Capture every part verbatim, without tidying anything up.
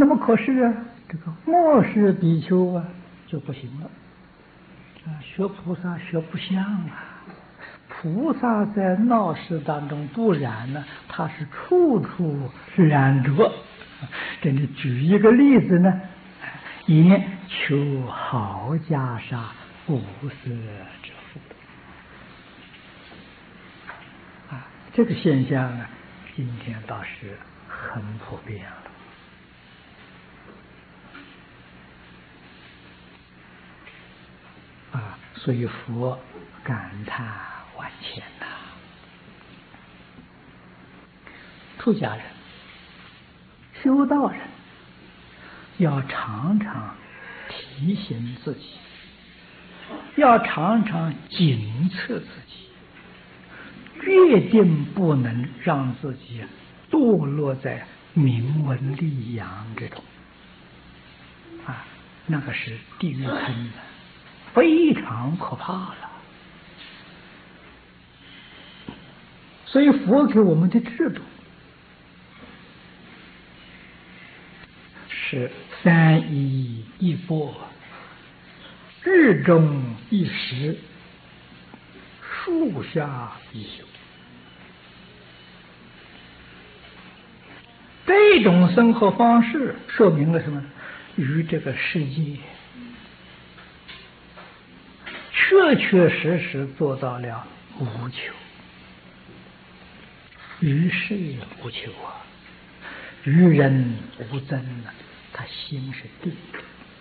那么可是啊，这个末世比丘啊就不行了啊，学菩萨学不像啊。菩萨在闹市当中不染呢，他是处处染着。这里举一个例子呢，言求好袈裟，无色之福啊，这个现象呢，今天倒是很普遍了。啊，所以佛感叹万千呐、啊！出家人、修道人要常常提醒自己，要常常警策自己，决定不能让自己堕落在名闻利养这种啊，那个是地狱坑的。非常可怕了，所以佛给我们的制度是三依一钵，日中一食，树下一宿。这种生活方式说明了什么？与这个世界确确实实做到了无求，于世无求啊，于人无争啊，他心是定的，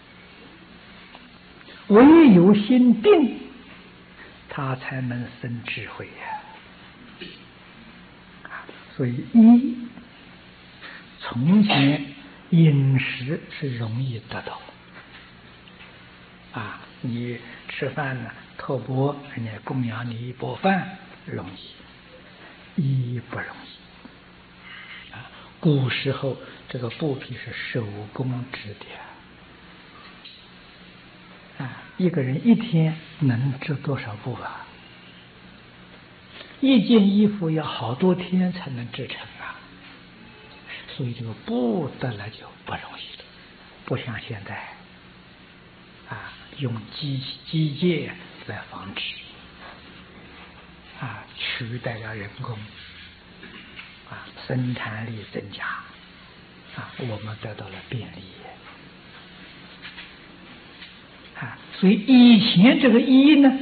唯有心定，他才能生智慧呀、啊。所以一，从前饮食是容易得到啊，你吃饭呢，托钵人家供养你一钵饭容易，一不容易啊。古时候这个布匹是手工织的啊，一个人一天能织多少布啊？一件衣服要好多天才能织成啊，所以这个布得来就不容易了，不像现在啊，用机机械来纺织啊，取代了人工啊，生产力增加啊，我们得到了便利啊，所以以前这个衣呢，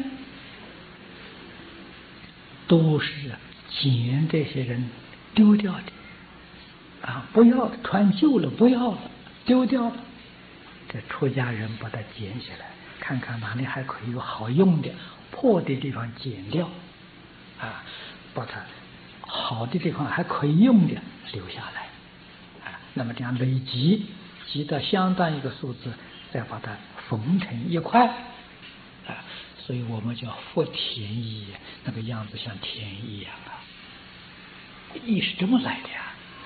都是捡这些人丢掉的啊，不要穿旧了，不要了，丢掉了。这出家人把它捡起来，看看哪里还可以有好用的，破的地方剪掉啊，把它好的地方还可以用的留下来啊。那么这样累积积到相当一个数字，再把它缝成一块啊。所以我们叫佛田衣，那个样子像田一样啊。衣是这么来的呀。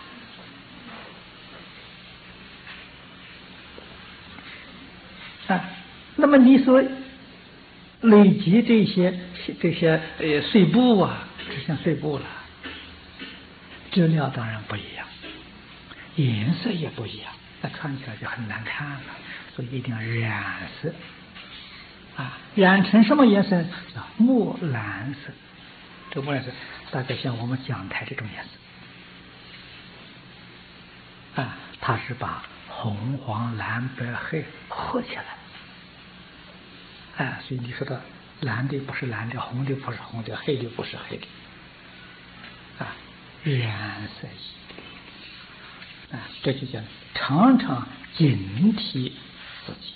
啊，那么你说累积这些这些呃碎布啊，就像碎布了，质料当然不一样，颜色也不一样，那穿起来就很难看了。所以一定要染色啊，染成什么颜色？叫墨蓝色。这个墨蓝色大概像我们讲台这种颜色啊，它是把红黄蓝白黑合起来，哎，所以你说的蓝的不是蓝的，红的不是红的，黑的不是黑的，啊，染色衣，啊，这就叫常常警惕自己，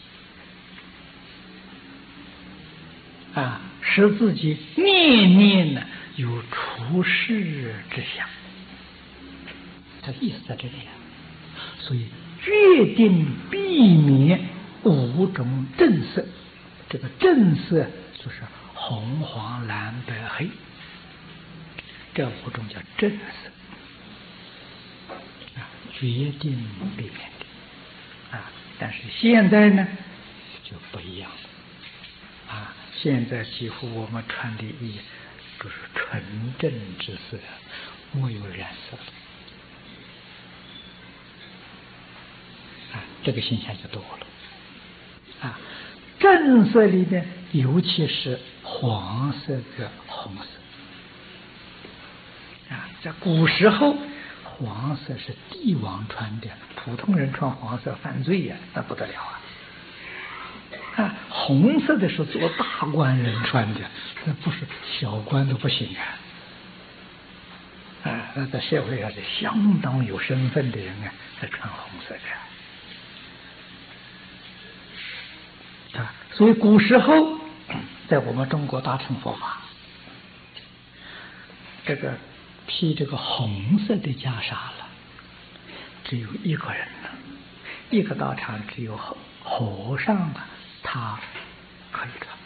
啊，使自己念念呢有出世之想，这个意思在这里啊。所以决定避免五种正色，这个正色就是红黄蓝白黑，这五种叫正色啊，决定避免的啊。但是现在呢就不一样了啊，现在几乎我们穿的衣都是纯正之色，没有染色这个现象就多了。啊，正色里面尤其是黄色跟红色。啊，在古时候，黄色是帝王穿的，普通人穿黄色犯罪呀、啊，那不得了啊！啊，红色的是做大官人穿的，那不是小官都不行啊！啊，那在社会上是相当有身份的人啊，才穿红色的啊。所以古时候，在我们中国大乘佛法，这个披这个红色的袈裟了，只有一个人了，一个道场只有和和尚啊，他可以穿。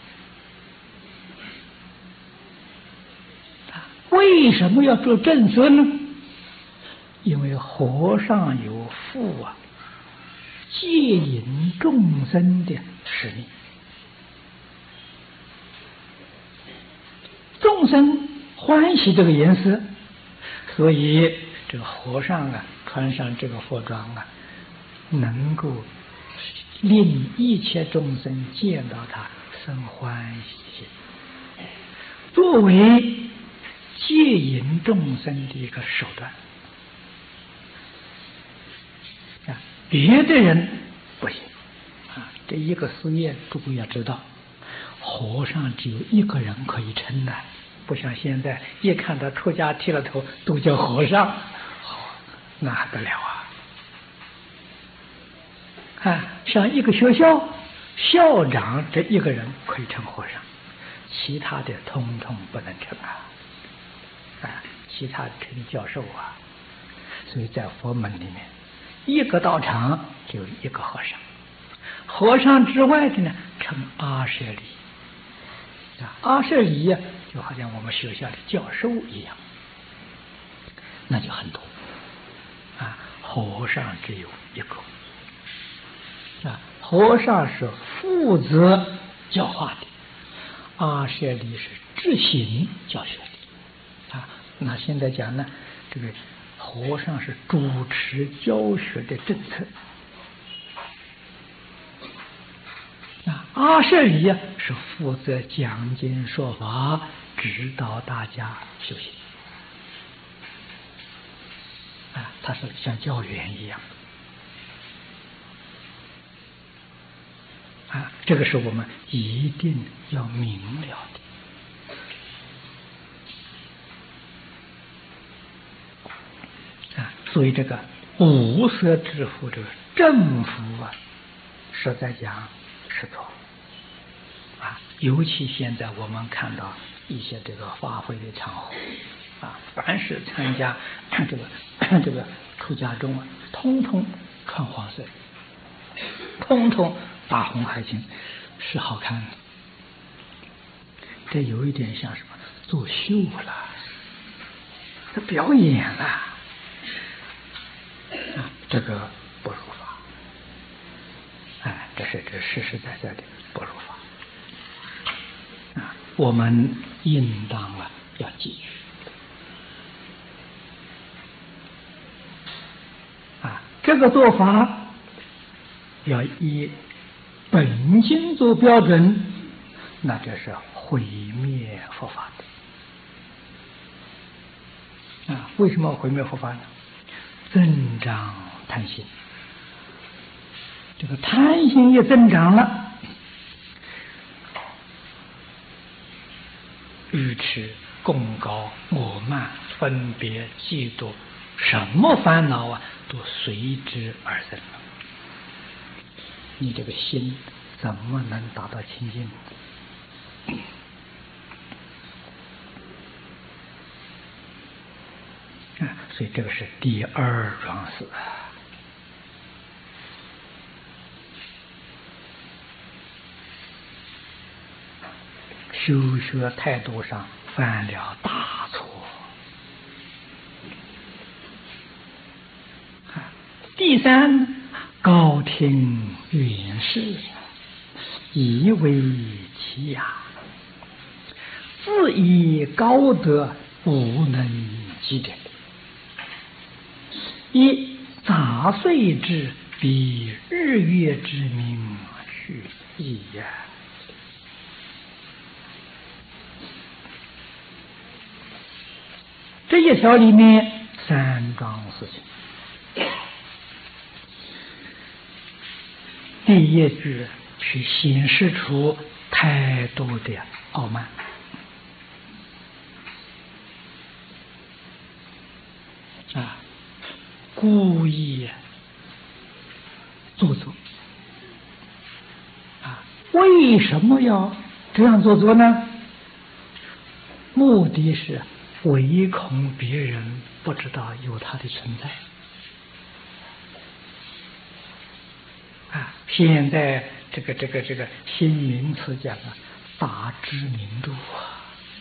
为什么要做正色呢？因为和尚有负啊戒引众生的使命，众生欢喜这个颜色，所以这个和尚啊穿上这个服装啊，能够令一切众生见到他生欢喜心，作为戒引众生的一个手段啊，别的人不行啊。这一个寺院，诸位要知道，和尚只有一个人可以称的，不像现在一看到出家剃了头都叫和尚，那还得了啊！啊，像一个学校校长这一个人可以称和尚，其他的通通不能称啊。啊，其他称教授啊，所以在佛门里面，一个道场就一个和尚，和尚之外的呢称阿舍离。啊，阿舍离呀、啊，就好像我们学校的教授一样，那就很多。啊，和尚只有一个。啊，和尚是负责教化的，阿舍离是执行教学的。啊，那现在讲呢，这个和尚是主持教学的政策，啊，阿舍离啊是负责讲经说法，指导大家修行，啊，他是像教员一样，啊，这个是我们一定要明了的。所以这个五色支付这个政府啊，实在讲是错啊。尤其现在我们看到一些这个发挥的场合啊，凡是参加这个这个出家众啊，通通穿黄色，通通大红海青，是好看的。这有一点像什么？作秀了，这表演了。啊，这个不如法，哎，这是这实实在在的不如法啊！我们应当啊要记住啊，这个做法要以本经做标准，那这是毁灭佛法的啊！为什么毁灭佛法呢？增长贪心，这个贪心也增长了，愚痴、功高、我慢、分别、嫉妒，什么烦恼啊，都随之而生了。你这个心怎么能达到清净？啊，所以这个是第二桩事。修学态度上犯了大错。啊，第三，高听远视，以为奇雅，自以高德，无能及者。一杂碎之比日月之明去矣呀。这一条里面三桩事情。第一句去显示出太多的傲慢。啊，故意做作啊！为什么要这样做作呢？目的是唯恐别人不知道有它的存在啊！现在这个这个这个新名词讲啊，打知名度啊。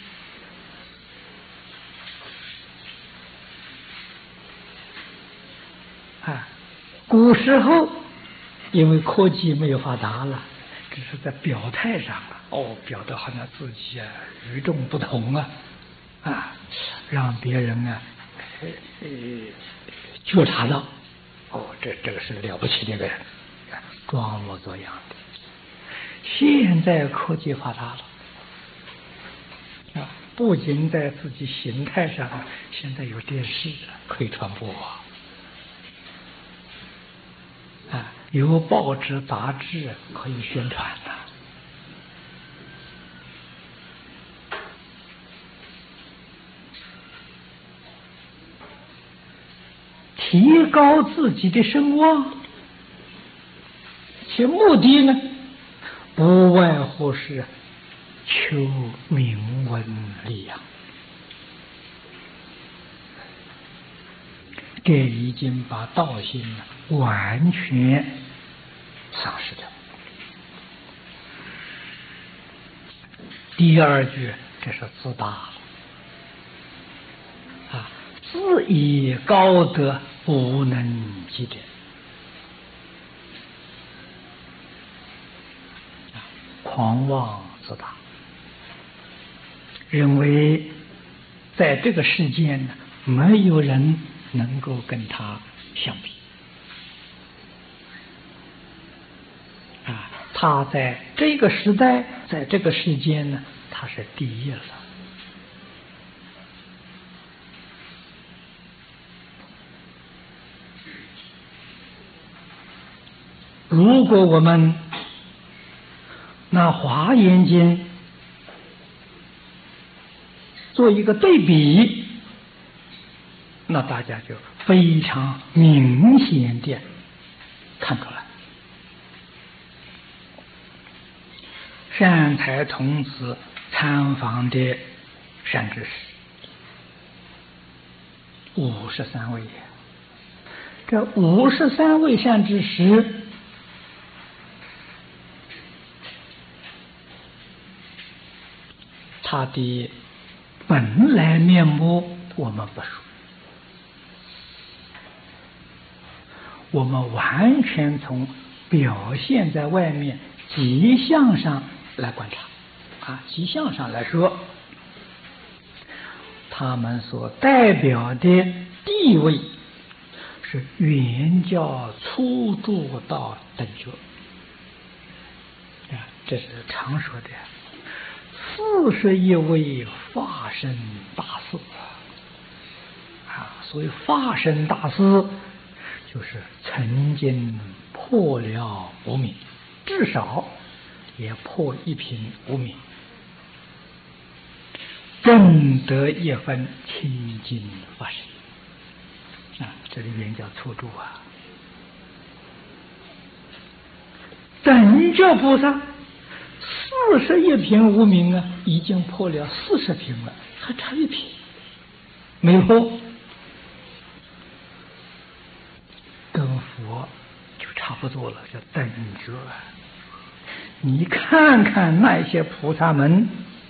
啊，古时候因为科技没有发达了，只是在表态上啊，哦，表得好像自己啊与众不同啊，啊，让别人啊呃呃觉察到，哦，这这个是了不起的一个人，装模作样的。现在科技发达了啊，不仅在自己形态上，现在有电视可以传播啊。啊，有报纸杂志可以宣传的、啊，提高自己的声望，其目的呢，不外乎是求名闻利养。这已经把道心完全丧失掉。第二句，这是自大了啊，自以高德，不能及者啊，狂妄自大，认为在这个世间呢，没有人能够跟他相比啊！他在这个时代，在这个世间呢，他是第一了。如果我们拿《华严经》做一个对比，那大家就非常明显的看出来，善财童子参访的善知识五十三位，这五十三位善知识，他的本来面目我们不熟，我们完全从表现在外面迹象上来观察啊，迹象上来说，他们所代表的地位是原教初住到等觉啊，这是常说的四十一位法身大士啊，所谓法身大士，就是曾经破了无明，至少也破一品无明，正得一分清净法身啊，这里面叫初住啊。等觉菩萨四十一品无明啊，已经破了四十品了，还差一品没破，跟佛就差不多了，叫等觉。你看看那些菩萨们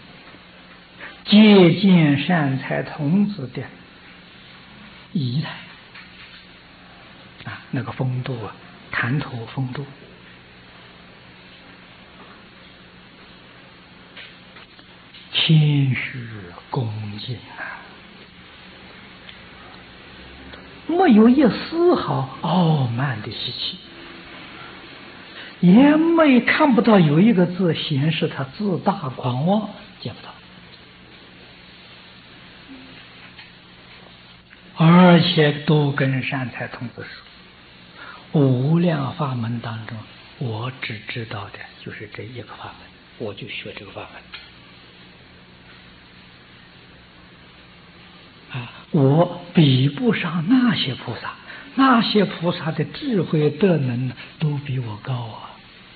接见善财童子的仪态啊，那个风度啊，谈吐风度，谦虚恭敬啊，没有一丝毫傲慢的习气也没看不到有一个字显示他自大狂妄，见不到。而且都跟善财童子说，无量法门当中，我只知道的就是这一个法门，我就学这个法门。啊，我比不上那些菩萨，那些菩萨的智慧德能都比我高啊！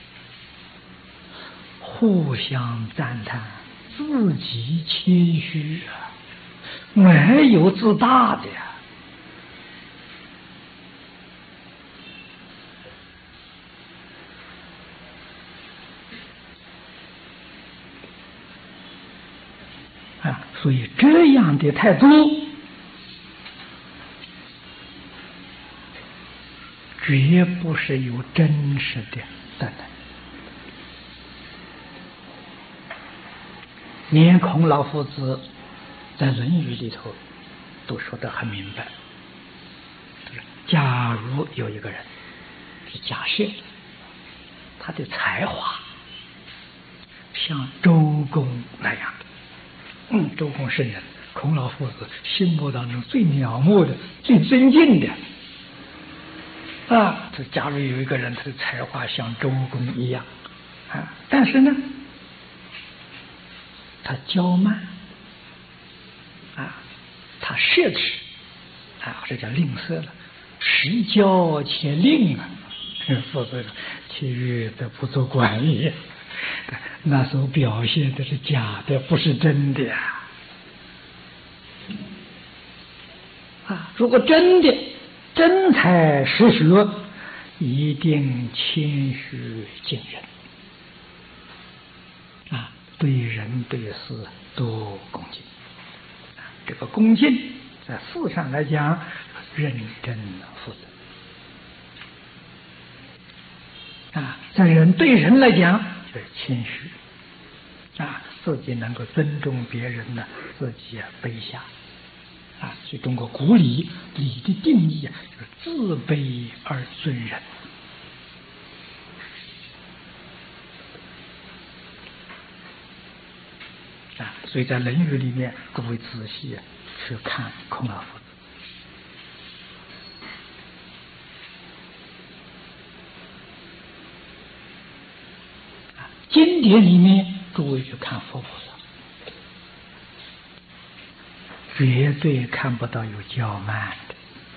互相赞叹，自己谦虚啊，没有自大的呀。啊，所以这样的态度，绝不是有真实的德能。连孔老夫子在《论语》里头都说得很明白。假如有一个人是假设他的才华像周公那样的，嗯，周公圣人，孔老夫子心目当中最仰慕的、最尊敬的啊，这假如有一个人他的才华像周公一样啊，但是呢，他骄慢啊，他奢侈啊，这叫吝啬了，实骄且吝啊，否则其余的不足管也。那所表现的是假的，不是真的呀！啊，如果真的真才实学，一定谦虚敬人啊，对人对事都恭敬。这个恭敬在事上来讲，认真负责啊，在人对人来讲就是谦虚啊，自己能够尊重别人呢，自己卑下啊。所以中国古礼礼的定义啊，就是自卑而尊人啊。所以在《论语》里面，各位仔细去看孔老夫子。经典里面，诸位去看佛菩萨，绝对看不到有骄慢的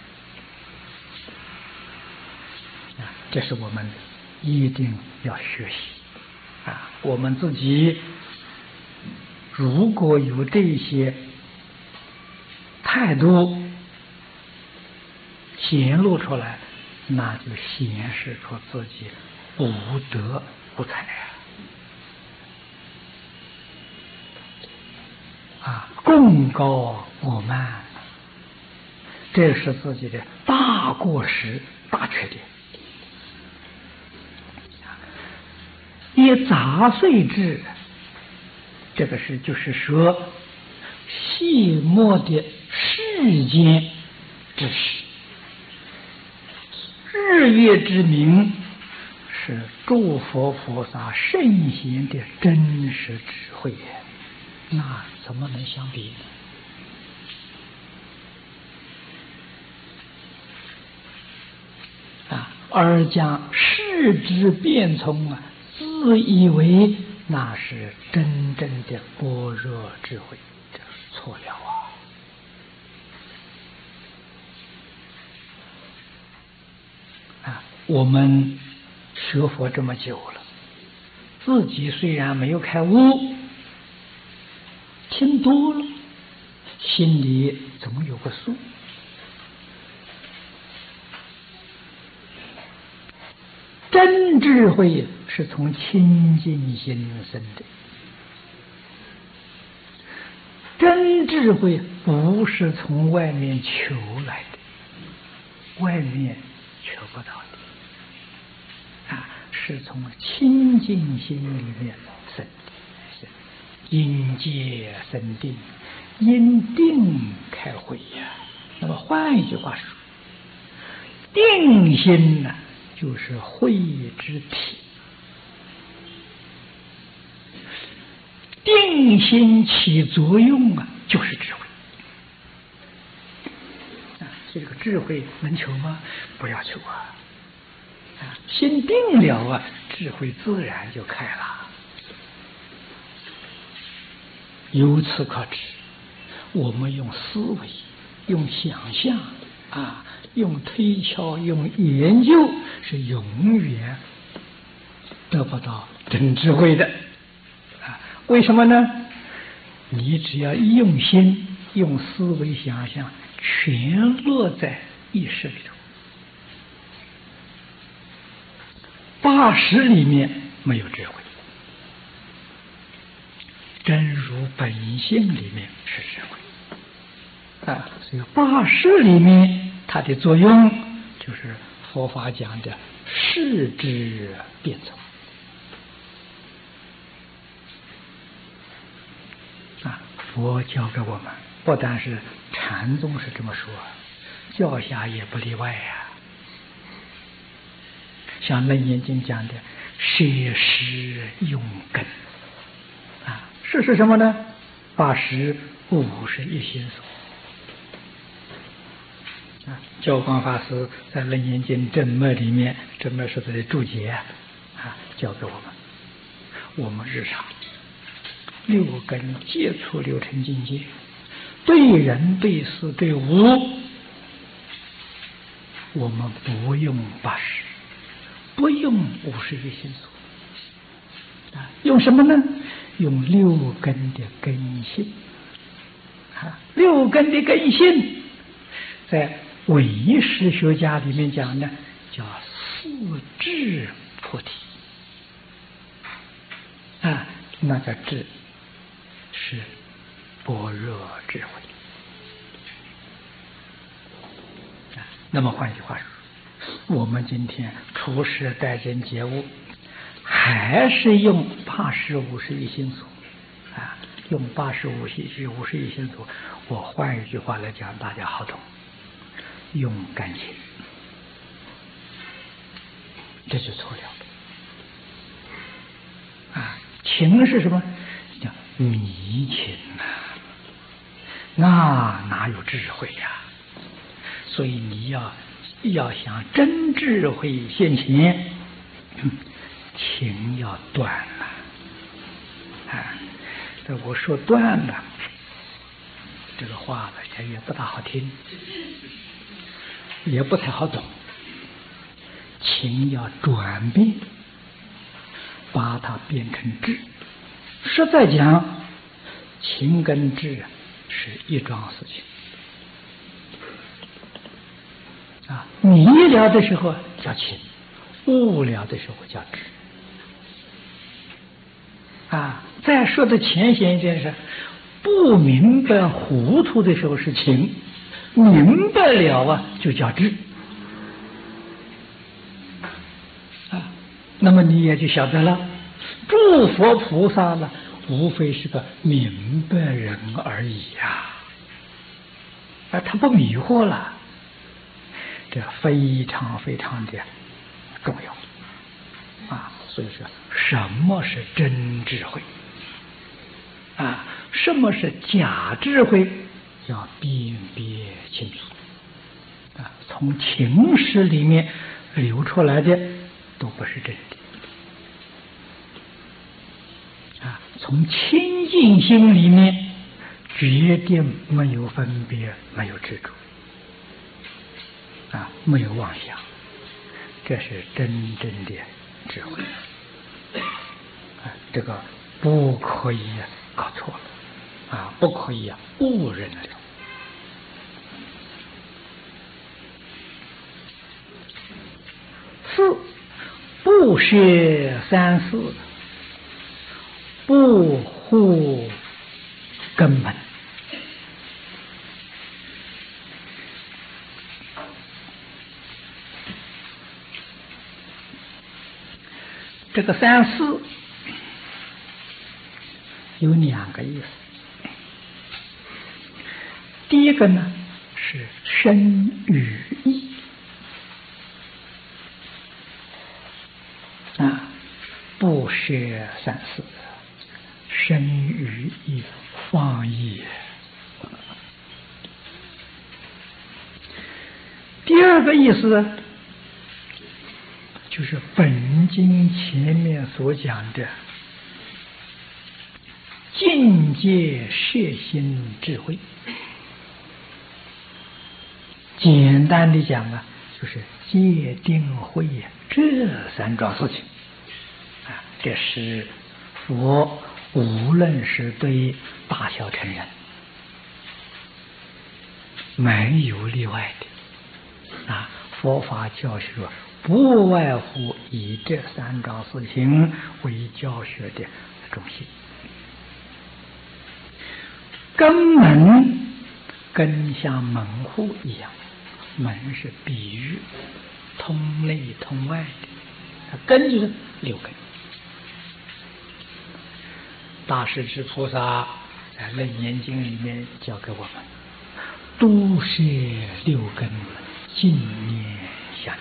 啊！这是我们一定要学习啊！我们自己如果有这些态度显露出来，那就显示出自己无德无才啊！啊，贡高我慢，这是自己的大过失、大缺点。以杂碎之，这个是就是说细末的世间之事，日月之明是诸佛菩萨圣贤的真实智慧，那怎么能相比呢？啊，而将世之变聪啊，自以为那是真正的般若智慧，这是错了啊！啊，我们学佛这么久了，自己虽然没有开悟，听多了，心里总有个数。真智慧是从清净心生的，真智慧不是从外面求来的，外面求不到的，啊，是从清净心里面生的。因戒生定，因定开慧呀。那么换一句话说，定心呢，就是慧之体定心起作用啊，就是智慧啊。所以这个智慧能求吗？不要求啊！啊，心定了啊，智慧自然就开了。由此可知，我们用思维、用想象啊，用推敲、用研究，是永远得不到真智慧的啊！为什么呢？你只要一用心、用思维想象，全落在意识里头。八识里面没有智慧，真如本性里面是智慧啊！所以八识里面它的作用就是佛法讲的视之变从啊。佛教给我们，不但是禅宗是这么说，教下也不例外呀、啊。像《楞严经》讲的摄识用根啊，识是什么呢？八识五十一心所啊。教光法师在《楞严经》正末里面，正末是他的注解啊，教给我们。我们日常六根接触六尘境界，对人对事对物，我们不用八识，不用五十一心所啊，用什么呢？用六根的根性啊。六根的根性，在唯识学家里面讲呢，叫四智菩提啊，那个智是般若智慧啊。那么换句话说，我们今天处事待人接物，还是用八十五十一心所啊，用八十五十五十一心所。我换一句话来讲，大家好懂，用感情，这就错了啊。情是什么？叫迷情啊，那哪有智慧呀、啊？所以你要要想真智慧现前，情要断了啊！这我说断了，这个话呢，它也不大好听，也不太好懂。情要转变，把它变成智。实在讲，情跟智是一桩事情。啊，迷了的时候叫情，悟了的时候叫智。啊，再说的浅显一点是，不明白糊涂的时候是情，明白了啊就叫智。啊，那么你也就晓得了，诸佛菩萨呢，无非是个明白人而已呀、啊，啊，他不迷惑了。这非常非常的重要啊！所以说，什么是真智慧啊？什么是假智慧？要辨别清楚啊！从情识里面流出来的都不是真的啊！从清净心里面决定没有分别，没有执着。啊，没有妄想，这是真正的智慧啊！这个不可以搞错了啊，不可以误认了。四不学三四，不护根本。这个三四有两个意思，第一个呢是身语意啊，不学三四， 生于意放逸。第二个意思就是本经前面所讲的境界摄心智慧。简单的讲啊，就是戒定慧这三桩事情啊，这是佛无论是对大小乘人没有例外的啊，佛法教学不外乎以这三桩事情为教学的中心。根门跟像门户一样，门是比喻，通内通外的，根就是六根。大势至菩萨在《楞严经》里面教给我们，都摄六根，净念相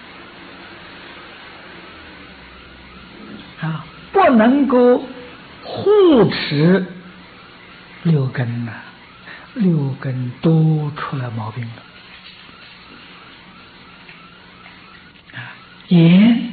继啊，不能够护持六根呐、啊，六根都出了毛病了啊！眼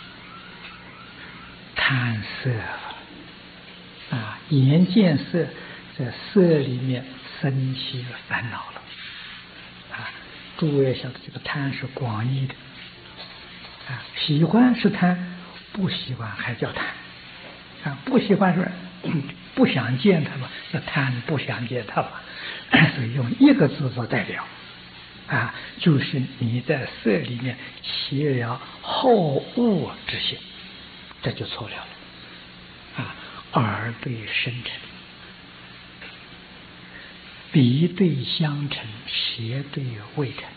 贪色啊，眼见色，在色里面生起了烦恼了啊！诸位晓得，这个贪是广义的啊，喜欢是贪，不喜欢还叫贪啊，不喜欢是不想见他吧，那贪不想见他吧，所以用一个字做代表啊，就是你在色里面起了好恶之心，这就错了啊。耳对声尘，鼻对香尘，舌对味尘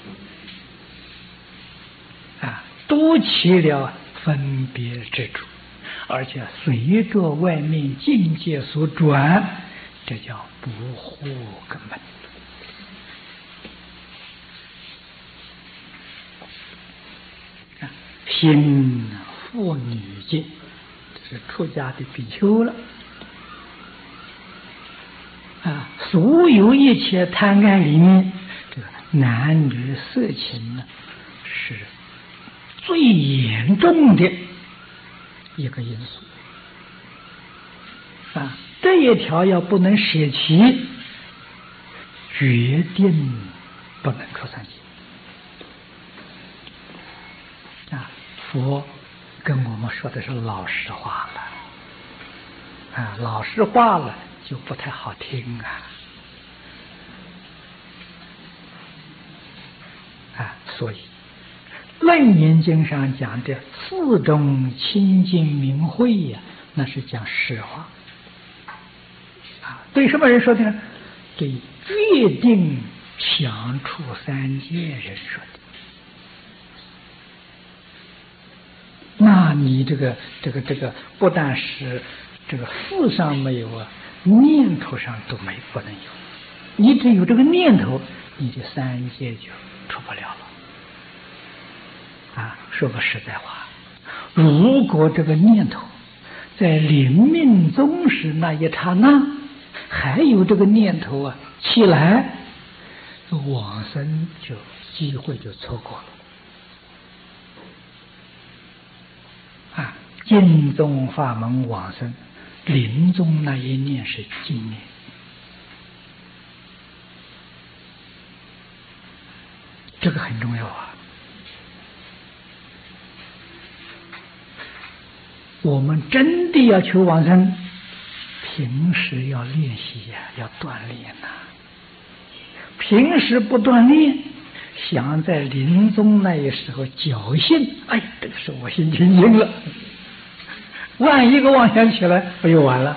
啊，都起了分别之主，而且随着外面境界所转，这叫不护根本啊。新妇女戒，这是出家的比丘了啊。所有一切贪爱里面，这个男女色情呢，是最严重的一个因素啊，这一条要不能舍弃，决定不能出三界啊。佛跟我们说的是老实话了啊，老实话了就不太好听啊啊，所以《楞严经》上讲的四种清净明慧呀、啊，那是讲实话啊。对什么人说的呢？对决定想出三界人说的。那你这个这个这个不但是这个事上没有啊，念头上都没不能有。你只有这个念头，你的三界就出不了了。啊，说个实在话，如果这个念头在临命终时那一刹那还有这个念头啊起来，往生就机会就错过了。啊，净宗法门往生，临终那一念是净念，这个很重要啊。我们真的要求往生，平时要练习呀、啊，要锻炼呐、啊。平时不锻炼，想在临终那一时候侥幸，哎，这个时候我心清净了，万一个妄想起来，不就完了？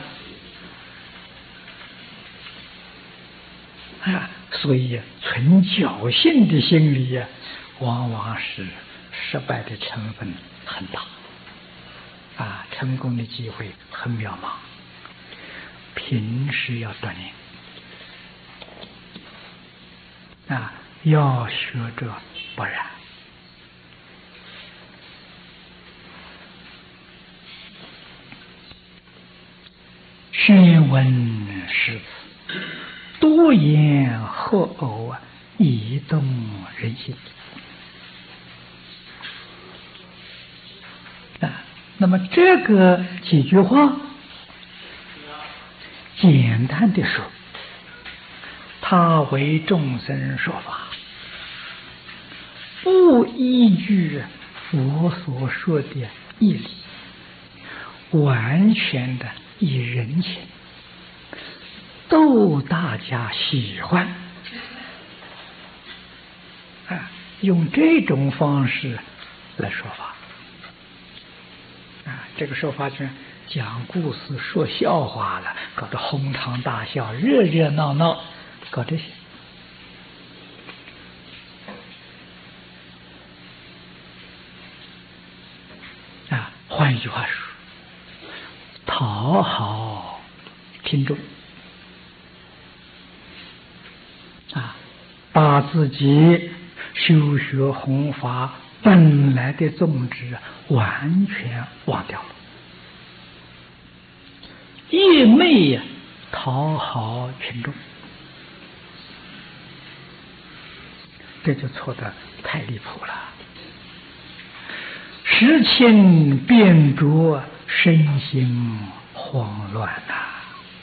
啊，所以存侥幸的心理呀、啊，往往是失败的成分很大。啊，成功的机会很渺茫，平时要锻炼啊，要学着不然。 宣闻诗词，多言和偶啊，以动人心啊。那么这个几句话，简单的说，他为众生说法，不依据佛所说的义理，完全的以人情逗大家喜欢啊，用这种方式来说法啊，这个说法就是讲故事、说笑话了，搞得哄堂大笑、热热闹闹，搞这些。啊，换一句话说，讨好听众啊，把自己修学弘法本来的宗旨完全忘掉了，一昧讨好群众，这就错得太离谱了。时情变浊，身心慌乱呐、啊！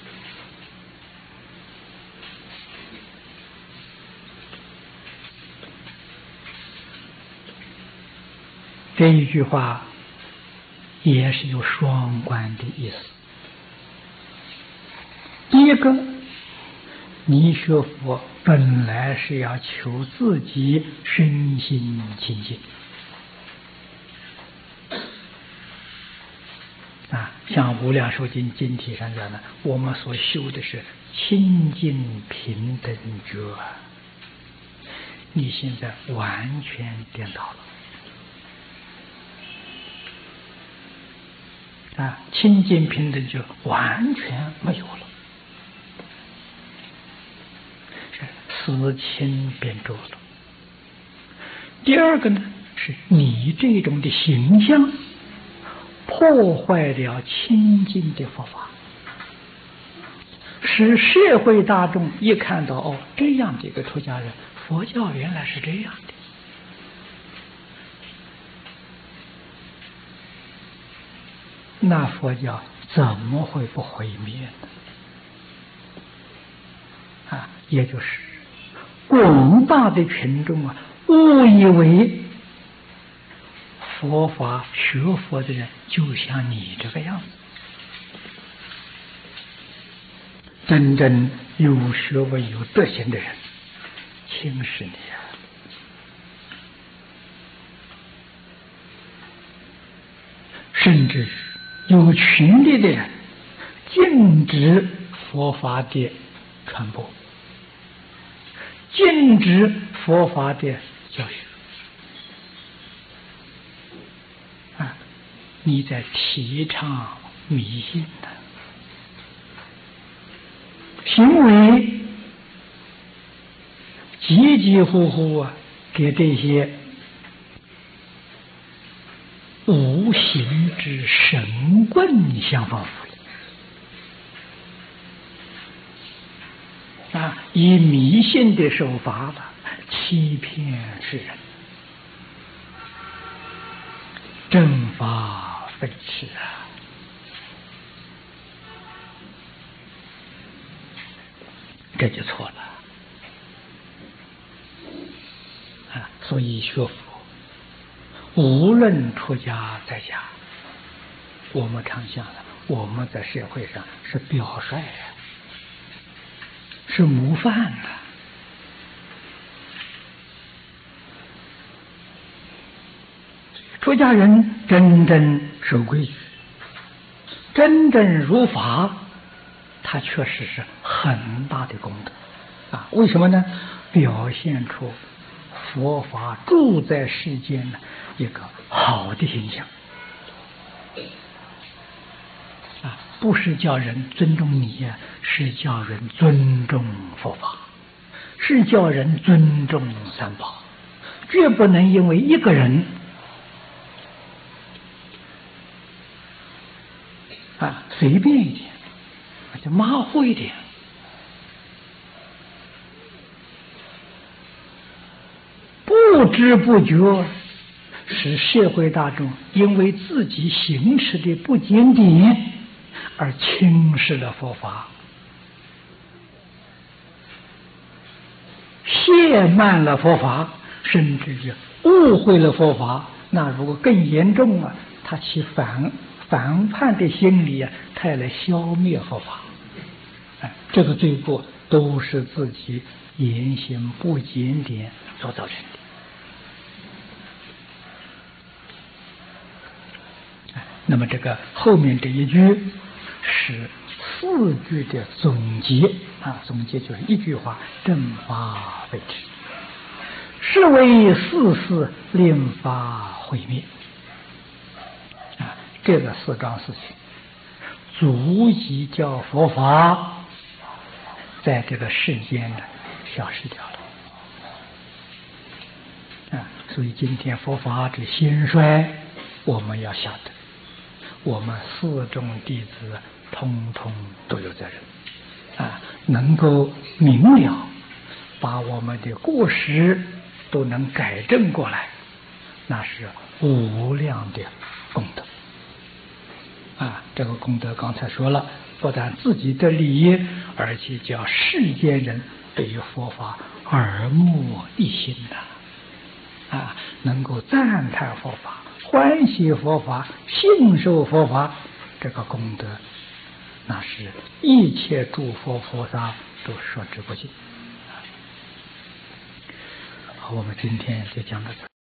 这一句话也是有双关的意思。第一个，你学佛本来是要求自己身心清净啊，像《无量寿经》经题上讲的，我们所修的是清净平等觉，你现在完全颠倒了啊！清净平等觉完全没有了，思清变浊了。第二个呢，是你这种的形象破坏了清净的佛法，使社会大众一看到哦，这样的一个出家人，佛教原来是这样的，那佛教怎么会不毁灭呢？啊，也就是广大的群众啊，误以为佛法学佛的人就像你这个样子，真正有学问有德行的人轻视你啊！甚至有权力的人禁止佛法的传播，禁止佛法的教学啊！你在提倡迷信的行为，急急呼呼啊，给这些无形之神棍相仿佛啊，以迷信的手法吧，欺骗世人，正法废弛啊！这就错了啊！所以学佛，无论出家在家，我们常想了，我们在社会上是表率啊，是模范啊。出家人真正守规矩，真正如法，他确实是很大的功德啊！为什么呢？表现出佛法住在世间的一个好的形象啊！不是叫人尊重你呀，是叫人尊重佛法，是叫人尊重三宝，绝不能因为一个人啊随便一点就马虎一点。不知不觉使社会大众因为自己行持的不检点而轻视了佛法，亵慢了佛法，甚至是误会了佛法。那如果更严重了，他起反反叛的心理啊，他要来消灭佛法。哎，这个罪过都是自己言行不检点所造成的。那么这个后面这一句是四句的总结啊，总结就是一句话：正法废止，是为四事令法毁灭。啊，这个四桩事情足以叫佛法在这个世间呢消失掉了。啊，所以今天佛法的兴衰，我们要晓得。我们四众弟子通通都有责任啊，能够明了把我们的过失都能改正过来，那是无量的功德啊！这个功德刚才说了，不但自己的利益，而且叫世间人对于佛法耳目一新呐啊，能够赞叹佛法，欢喜佛法，信受佛法，这个功德，那是一切诸佛菩萨都说之不尽。好，我们今天就讲到这。